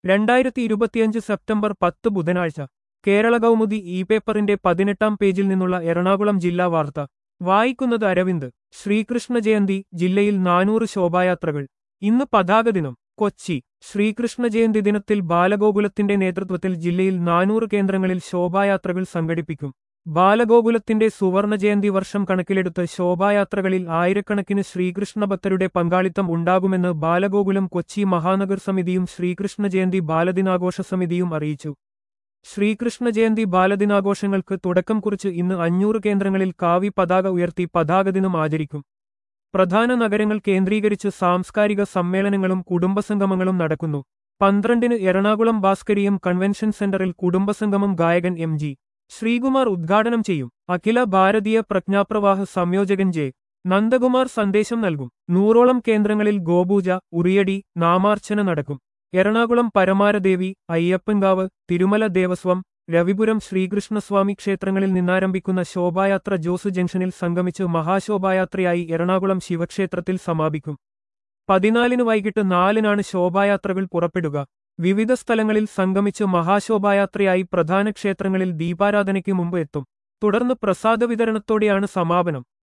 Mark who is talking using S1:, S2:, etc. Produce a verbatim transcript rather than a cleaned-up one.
S1: രണ്ടായിരത്തി ഇരുപത്തിയഞ്ച് സെപ്റ്റംബർ പത്ത് ബുധനാഴ്ച കേരള കൗമുദി ഇ പേപ്പറിന്റെ പതിനെട്ടാം പേജിൽ നിന്നുള്ള എറണാകുളം ജില്ലാ വാർത്ത വായിക്കുന്നത് അരവിന്ദ്. ശ്രീകൃഷ്ണ ജയന്തി ജില്ലയിൽ നാനൂറ് ശോഭായാത്രകൾ. ഇന്ന് പതാക ദിനം. കൊച്ചി. ശ്രീകൃഷ്ണ ജയന്തി ദിനത്തിൽ ബാലഗോകുലത്തിന്റെ നേതൃത്വത്തിൽ ജില്ലയിൽ നാനൂറ് കേന്ദ്രങ്ങളിൽ ശോഭായാത്രകൾ സംഘടിപ്പിക്കും. ബാലഗോകുലത്തിന്റെ സുവർണ ജയന്തി വർഷം കണക്കിലെടുത്ത് ശോഭായാത്രകളിൽ ആയിരക്കണക്കിന് ശ്രീകൃഷ്ണ ഭക്തരുടെ പങ്കാളിത്തം ഉണ്ടാകുമെന്ന് ബാലഗോകുലം കൊച്ചി മഹാനഗർ സമിതിയും ശ്രീകൃഷ്ണ ജയന്തി ബാലദിനാഘോഷ സമിതിയും അറിയിച്ചു. ശ്രീകൃഷ്ണ ജയന്തി ബാലദിനാഘോഷങ്ങൾക്ക് തുടക്കം കുറിച്ച് ഇന്ന് അഞ്ഞൂറ് കേന്ദ്രങ്ങളിൽ കാവി പതാക ഉയർത്തി പതാകദിനം ആചരിക്കും. പ്രധാന നഗരങ്ങൾ കേന്ദ്രീകരിച്ച് സാംസ്കാരിക സമ്മേളനങ്ങളും കുടുംബസംഗമങ്ങളും നടക്കുന്നു. പന്ത്രണ്ടിന് എറണാകുളം ഭാസ്കരീയം കൺവെൻഷൻ സെന്ററിൽ കുടുംബസംഗമം ഗായകൻ എം ജി ശ്രീകുമാർ ഉദ്ഘാടനം ചെയ്യും. അഖില ഭാരതീയ പ്രജ്ഞാപ്രവാഹ സംയോജകൻ ജെ നന്ദകുമാർ സന്ദേശം നൽകും. നൂറോളം കേന്ദ്രങ്ങളിൽ ഗോപൂജ, ഉറിയടി, നാമാർച്ചന നടക്കും. എറണാകുളം പരമാരദേവി, അയ്യപ്പൻകാവ്, തിരുമല ദേവസ്വം, രവിപുരം ശ്രീകൃഷ്ണസ്വാമി ക്ഷേത്രങ്ങളിൽ നിന്നാരംഭിക്കുന്ന ശോഭായാത്ര ജോസ് ജംഗ്ഷനിൽ സംഗമിച്ച് മഹാശോഭായാത്രയായി എറണാകുളം ശിവക്ഷേത്രത്തിൽ സമാപിക്കും. പതിനാലിന് വൈകിട്ട് നാലിനാണ് ശോഭായാത്രകൾ പുറപ്പെടുക. വിവിധ സ്ഥലങ്ങളിൽ സംഗമിച്ച് മഹാശോഭായാത്രയായി പ്രധാന ക്ഷേത്രങ്ങളിൽ ദീപാരാധനയ്ക്ക് മുമ്പ് എത്തും. തുടർന്ന് പ്രസാദ വിതരണത്തോടെയാണ് സമാപനം.